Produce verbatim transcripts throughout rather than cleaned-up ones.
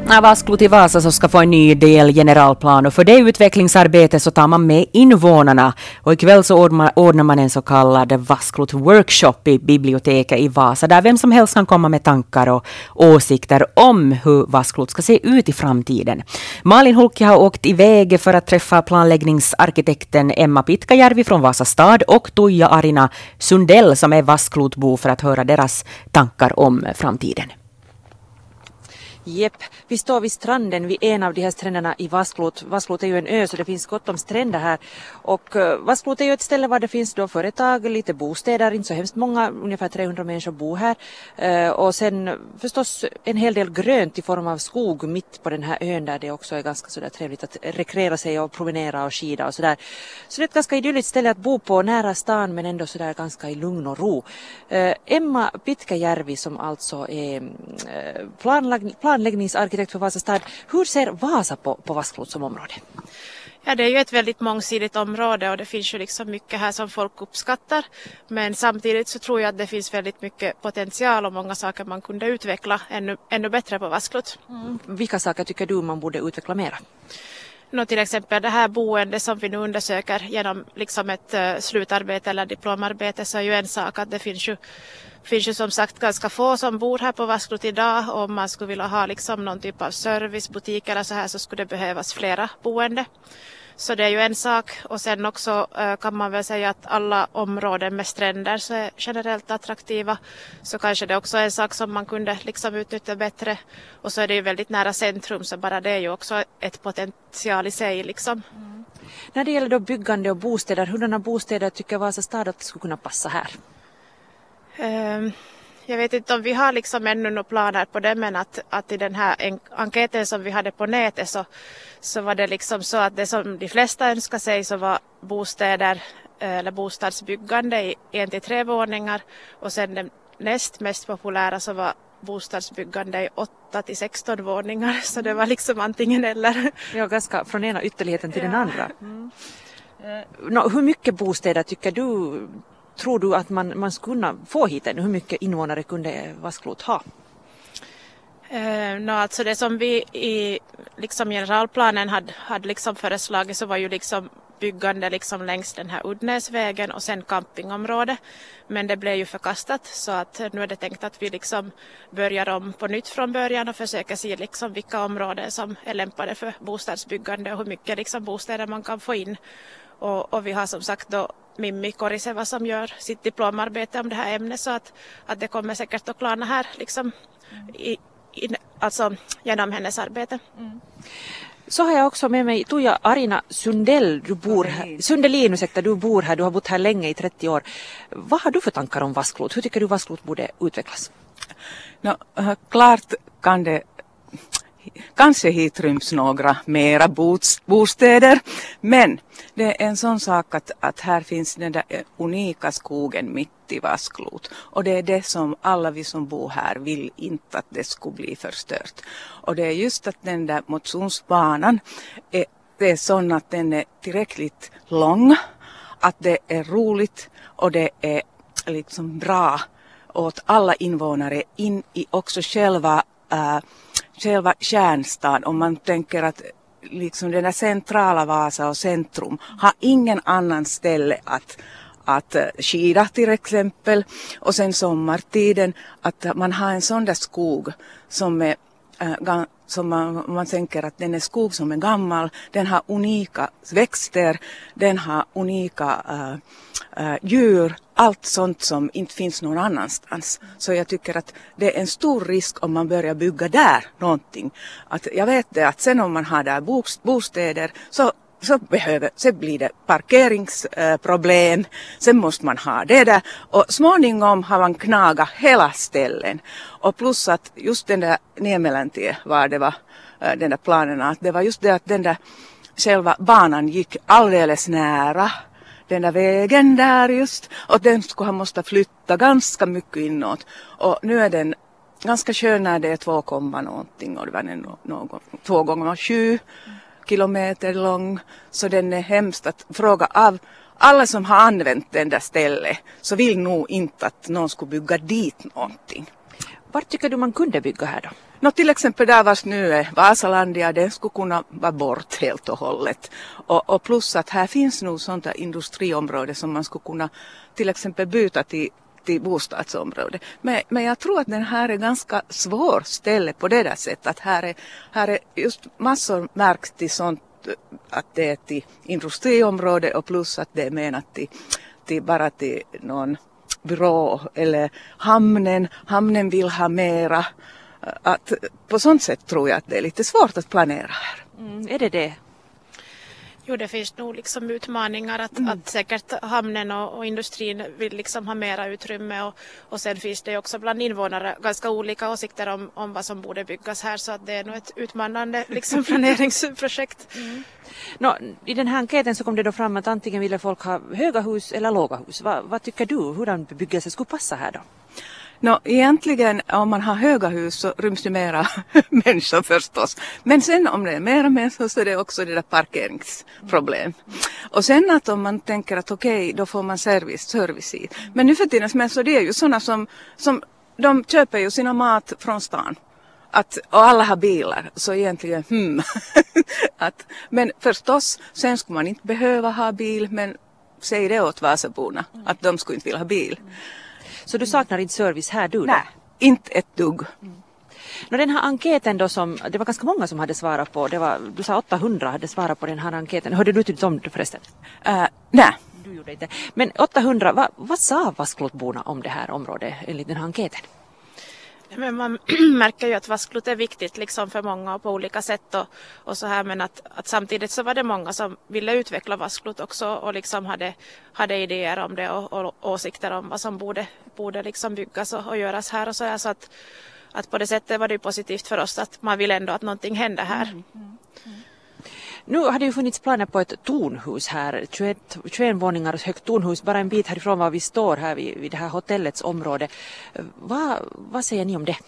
Ja, Vasklot i Vasa så ska få en ny del generalplan och för det utvecklingsarbetet så tar man med invånarna och ikväll så ordnar man en så kallad Vasklot workshop i biblioteket i Vasa där vem som helst kan komma med tankar och åsikter om hur Vasklot ska se ut i framtiden. Malin Hulki har åkt iväg för att träffa planläggningsarkitekten Emma Pitkajärvi från Vasa stad och Tuija Arina Sundell som är Vasklotbo för att höra deras tankar om framtiden. Jepp, vi står vid stranden vid en av de här stränderna i Vasklot. Vasklot är ju en ö så det finns gott om stränder här. Och uh, Vasklot är ju ett ställe var det finns då företag, lite bostäder, inte så hemskt många, ungefär trehundra människor bor här. Uh, och sen förstås en hel del grönt i form av skog mitt på den här ön där det också är ganska sådär trevligt att rekreera sig och promenera och skida och sådär. Så det är ett ganska idylliskt ställe att bo på nära stan men ändå sådär ganska i lugn och ro. Uh, Emma Pitkajärvi som alltså är uh, planlag- plan anläggningsarkitekt för Vasa stad. Hur ser Vasa på, på Vasklot som område? Ja, det är ju ett väldigt mångsidigt område och det finns ju liksom mycket här som folk uppskattar. Men samtidigt så tror jag att det finns väldigt mycket potential och många saker man kunde utveckla ännu, ännu bättre på Vasklot. Mm. Vilka saker tycker du man borde utveckla mera? Nå, till exempel det här boendet som vi nu undersöker genom liksom ett uh, slutarbete eller diplomarbete så är ju en sak att det finns ju Det finns ju som sagt ganska få som bor här på Vasklot idag och om man skulle vilja ha liksom någon typ av service, butik eller så här så skulle det behövas flera boende. Så det är ju en sak och sen också äh, kan man väl säga att alla områden med stränder så är generellt attraktiva. Så kanske det också är en sak som man kunde liksom utnyttja bättre och så är det ju väldigt nära centrum så bara det är ju också ett potential i sig liksom. Mm. När det gäller då byggande och bostäder, hurdana bostäder tycker Vasa stad att det skulle kunna passa här? Um, jag vet inte om vi har liksom ännu några planer på det men att, att i den här en- enkäten som vi hade på nätet så, så var det liksom så att det som de flesta önskar sig så var bostäder eller bostadsbyggande i en till tre våningar och sen det näst mest populära så var bostadsbyggande i åtta till sexton våningar så det var liksom antingen eller. Ja, ganska från ena ytterligheten till ja. den andra. Mm. Nå, hur mycket bostäder tycker du Tror du att man, man skulle kunna få hit ännu? Hur mycket invånare kunde Vasklot ha? Uh, no, alltså det som vi i liksom generalplanen hade, hade liksom föreslagit så var ju liksom byggande liksom längs den här Uddnäsvägen och sen campingområde. Men det blev ju förkastat så att nu är det tänkt att vi liksom börjar om på nytt från början och försöker se liksom vilka områden som är lämpade för bostadsbyggande och hur mycket liksom bostäder man kan få in. Och, och vi har som sagt då Mimmi Koriseva som gör sitt diplomarbete om det här ämnet så att, att det kommer säkert att klarna här liksom i, i, alltså genom hennes arbete. Mm. Så har jag också med mig Tuija Arina Sundell, du bor här, Sundelin, ursäkta, du bor här, du har bott här länge i trettio år. Vad har du för tankar om Vasklot? Hur tycker du Vasklot borde utvecklas? No, klart kan det Kanske hit ryms några mera bostäder, men det är en sån sak att, att här finns den där unika skogen mitt i Vasklot. Och det är det som alla vi som bor här vill inte att det skulle bli förstört. Och det är just att den där motionsbanan är, det är sån att den är tillräckligt lång, att det är roligt och det är liksom bra åt alla invånare in i också själva äh, själva kärnstan, om man tänker att liksom den där centrala Vasa och centrum har ingen annan ställe att, att skida till exempel och sen sommartiden att man har en sån där skog som är äh, som man, man tänker att den är skog som är gammal, den har unika växter, den har unika äh, äh, djur, allt sånt som inte finns någon annanstans. Så jag tycker att det är en stor risk om man börjar bygga där någonting. Att jag vet det att sen om man har där bostäder så så behöver, så blir det parkeringsproblem, eh, sen måste man ha det där och småningom har man knagat hela ställen och plus att just den där Niemeläntie var det var eh, den där planerna att det var just det att den där själva banan gick alldeles nära den där vägen där just och den skulle ha måste flytta ganska mycket inåt och nu är den ganska skön när det är två komma någonting och det var no, någon, två gånger sju kilometer lång så den är hemskt att fråga av alla som har använt den där stället så vill nog inte att någon skulle bygga dit någonting. Vart tycker du man kunde bygga här då? Nå, till exempel där vars nu är Vasalandia, den skulle kunna vara bort helt och hållet. Och, och plus att här finns nog sånt där industriområde som man skulle kunna till exempel byta till, till bostadsområde. Men, men jag tror att den här är ganska svår ställe på det där sättet. Att här är, här är just massor märkt till sånt att det är till industriområde och plus att det är menat till, till bara till någon byrå eller hamnen. Hamnen vill ha mera. Att på sånt sätt tror jag att det är lite svårt att planera här. Mm, är det det? Jo, det finns nog liksom utmaningar att, Mm. att säkert hamnen och, och industrin vill liksom ha mera utrymme och, och sen finns det också bland invånare ganska olika åsikter om, om vad som borde byggas här så att det är nog ett utmanande liksom planeringsprojekt. Mm. Nå, i den här enkäten så kom det då fram att antingen ville folk ha höga hus eller låga hus. Va, vad tycker du? Hurdan bebyggelse skulle passa här då? Nå, egentligen om man har höga hus så ryms det mera människor förstås. Men sen om det är mera människor så är det också det där parkeringsproblem. Och sen att om man tänker att okej, okay, då får man service, service hit. Men nu för tiden människor det är ju sådana som, som de köper ju sina mat från stan. Att, och alla har bilar, så egentligen hmm. att, men förstås, sen skulle man inte behöva ha bil, men säg det åt Vasaborna att de skulle inte vilja ha bil. Så du saknar inte service här du då? Nej, inte ett dugg. Mm. Nå, den här enkäten då som, det var ganska många som hade svarat på, det var, du sa åttahundra hade svarat på den här enkäten. Hörde du till om det förresten? Uh, nej. Du gjorde inte. Men åttahundra, vad, vad sa Vasklotborna om det här området enligt den här enkäten? Men man märker ju att Vasklot är viktigt liksom för många på olika sätt och, och så här men att, att samtidigt så var det många som ville utveckla Vasklot också och liksom hade, hade idéer om det och, och åsikter om vad som borde, borde liksom byggas och, och göras här och så här så att, att på det sättet var det positivt för oss att man vill ändå att någonting händer här. Mm, mm, mm. Nu har det ju funnits planer på ett tornhus här, tjugoett, tjugoett våningars högt tornhus, bara en bit härifrån var vi står här vid, vid det här hotellets område. Va, vad säger ni om det?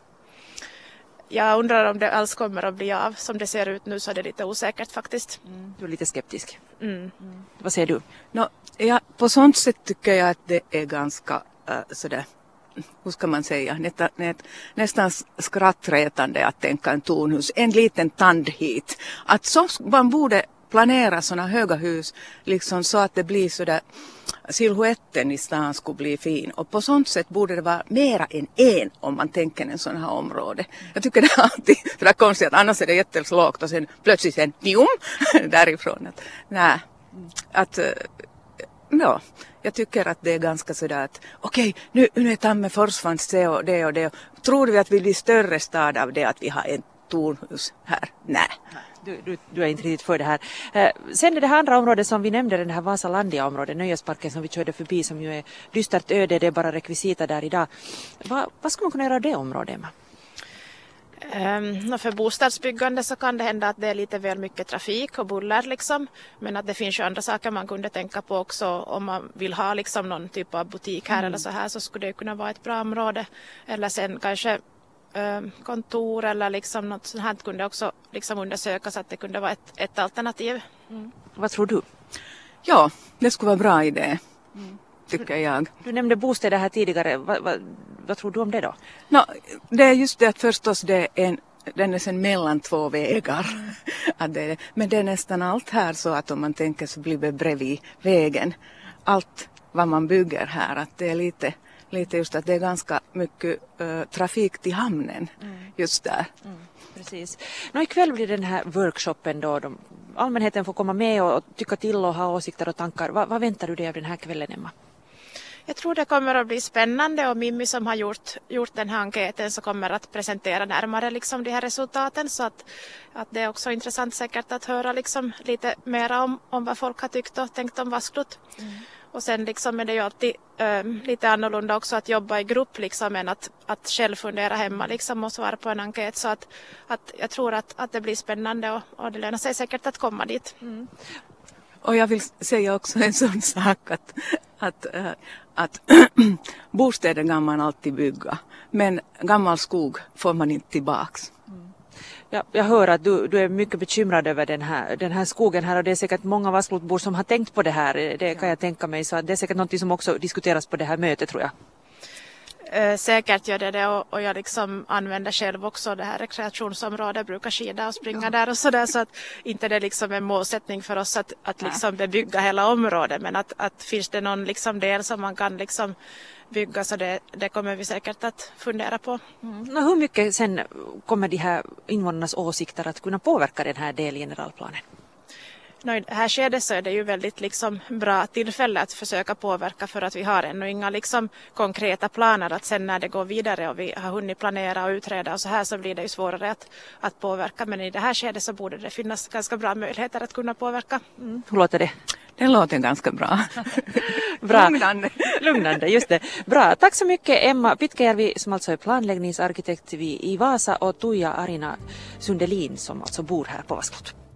Jag undrar om det alls kommer att bli av. Som det ser ut nu så är det lite osäkert faktiskt. Mm. Du är lite skeptisk. Mm. Mm. Vad säger du? No, ja, på sånt sätt tycker jag att det är ganska äh, sådär, hur ska man säga, nä, nä, nästan skrattretande att tänka en tornhus, en liten tand hit. Att så man borde planera sådana höga hus liksom så att det blir sådär, silhuetten i stan skulle bli fin. Och på sånt sätt borde det vara mera än en om man tänker en sån här område. Jag tycker det är alltid sådär konstigt att annars är det jättelågt och sen plötsligt en njum därifrån. Att, nej, att ja, jag tycker att det är ganska sådär att okej, okay, nu, nu är Tammerfors fanns det och det och det. Tror vi att vi blir större stad av det att vi har en tornhus här? Nej. Du, du, du är inte riktigt för det här. Eh, sen är det här andra området som vi nämnde, den här Vasalandia-området, nöjesparken som vi körde förbi som ju är dystert öde, det är bara rekvisita där idag. Va, vad ska man kunna göra av det området, Emma? Um, för bostadsbyggande så kan det hända att det är lite väl mycket trafik och buller liksom. Men att det finns ju andra saker man kunde tänka på också om man vill ha liksom någon typ av butik här mm. eller så här så skulle det kunna vara ett bra område. Eller sen kanske um, kontor eller liksom något sånt här kunde också liksom undersökas att det kunde vara ett, ett alternativ. Mm. Vad tror du? Ja, det skulle vara en bra idé. Mm. Tycker jag. Du nämnde bostäder här tidigare. Va, va, vad tror du om det då? No, det är just det att förstås det är en, den är sen mellan två vägar. Mm. Att det är, men det är nästan allt här så att om man tänker så blir det bredvid vägen. Allt vad man bygger här. Att det är lite, lite just att det är ganska mycket uh, trafik till hamnen mm. just där. Mm. Precis. Nå, ikväll blir den här workshopen då. De, allmänheten får komma med och, och tycka till och ha åsikter och tankar. Va, vad väntar du dig av den här kvällen, Emma? Jag tror det kommer att bli spännande och Mimmi som har gjort, gjort den här enkäten så kommer att presentera närmare liksom de här resultaten så att, att det är också intressant säkert att höra liksom lite mer om, om vad folk har tyckt och tänkt om Vasklot. Mm. Och sen liksom är det ju alltid äh, lite annorlunda också att jobba i grupp liksom än att, att själv fundera hemma liksom och svara på en enkät så att, att jag tror att, att det blir spännande och, och det lönar sig säkert att komma dit. Mm. Och jag vill säga också en sån sak att, att, äh, att bostäder kan man alltid bygga. Men gammal skog får man inte tillbaks. Mm. Ja, jag hör att du, du är mycket bekymrad över den här, den här skogen här och det är säkert många Vasklotbor som har tänkt på det här. Det kan jag tänka mig så att det är säkert något som också diskuteras på det här mötet tror jag. Eh, säkert gör det det och, och jag liksom använder själv också det här rekreationsområdet, brukar skida och springa ja. där och sådär, så att inte det är liksom en målsättning för oss att, att liksom bebygga hela området, men att, att finns det någon liksom del som man kan liksom bygga, så det, det kommer vi säkert att fundera på. Mm. Och hur mycket sen kommer de här invånarnas åsikter att kunna påverka den här delgeneralplanen? No, I det här skedet så är det ju väldigt liksom bra tillfälle att försöka påverka, för att vi har ännu inga liksom konkreta planer, att sen när det går vidare och vi har hunnit planera och utreda och så här, så blir det ju svårare att, att påverka, men i det här skedet så borde det finnas ganska bra möjligheter att kunna påverka. Mm. Hur låter det? Det låter ganska bra. bra. Lugnande. Lugnande, just det. Bra, tack så mycket Emma Pitkäjärvi som alltså är planläggningsarkitekt i Vasa och Tuija Arina Sundelin som alltså bor här på Vasklot.